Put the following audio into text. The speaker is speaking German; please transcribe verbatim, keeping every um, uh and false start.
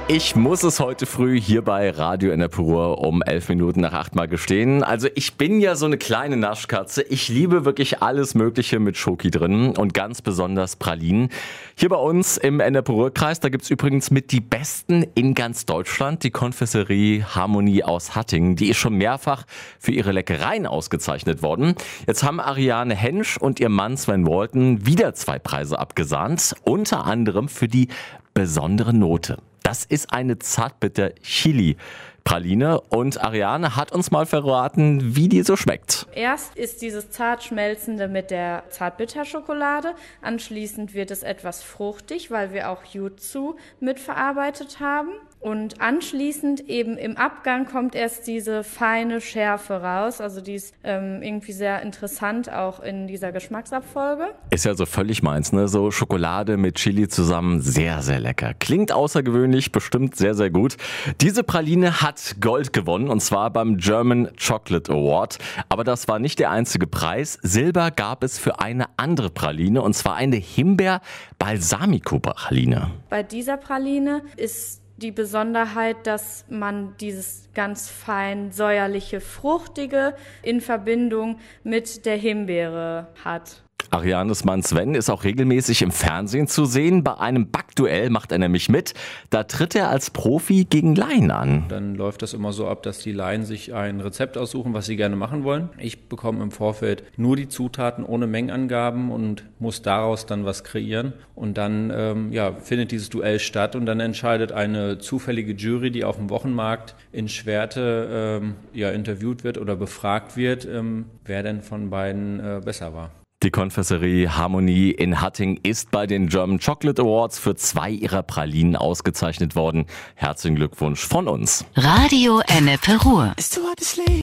Ich muss es heute früh hier bei Radio Ennepe Ruhr um elf Minuten nach acht mal gestehen. Also ich bin ja so eine kleine Naschkatze. Ich liebe wirklich alles Mögliche mit Schoki drin und ganz besonders Pralinen. Hier bei uns im Ennepe Ruhr-Kreis, da gibt's übrigens mit die besten in ganz Deutschland. Die Konfiserie Harmonie aus Hattingen, die ist schon mehrfach für ihre Leckereien ausgezeichnet worden. Jetzt haben Ariane Hensch und ihr Mann Sven Walton wieder zwei Preise abgesahnt, unter anderem für die besondere Note. Das ist eine Zartbitter-Chili-Praline und Ariane hat uns mal verraten, wie die so schmeckt. Erst ist dieses Zartschmelzende mit der Zartbitterschokolade, anschließend wird es etwas fruchtig, weil wir auch Jutsu mitverarbeitet haben. Und anschließend eben im Abgang kommt erst diese feine Schärfe raus. Also die ist ähm, irgendwie sehr interessant auch in dieser Geschmacksabfolge. Ist ja so völlig meins, ne? So Schokolade mit Chili zusammen, sehr, sehr lecker. Klingt außergewöhnlich, bestimmt sehr, sehr gut. Diese Praline hat Gold gewonnen und zwar beim German Chocolate Award. Aber das war nicht der einzige Preis. Silber gab es für eine andere Praline und zwar eine Himbeer-Balsamico-Praline. Bei dieser Praline ist die Besonderheit, dass man dieses ganz fein säuerliche, fruchtige in Verbindung mit der Himbeere hat. Arianes Mann Sven ist auch regelmäßig im Fernsehen zu sehen. Bei einem Backduell macht er nämlich mit. Da tritt er als Profi gegen Laien an. Dann läuft das immer so ab, dass die Laien sich ein Rezept aussuchen, was sie gerne machen wollen. Ich bekomme im Vorfeld nur die Zutaten ohne Mengenangaben und muss daraus dann was kreieren. Und dann ähm, ja, findet dieses Duell statt und dann entscheidet eine zufällige Jury, die auf dem Wochenmarkt in Schwerte ähm, ja, interviewt wird oder befragt wird, ähm, wer denn von beiden äh, besser war. Die Konfiserie Harmonie in Hattingen ist bei den German Chocolate Awards für zwei ihrer Pralinen ausgezeichnet worden. Herzlichen Glückwunsch von uns. Radio Ennepe Ruhr.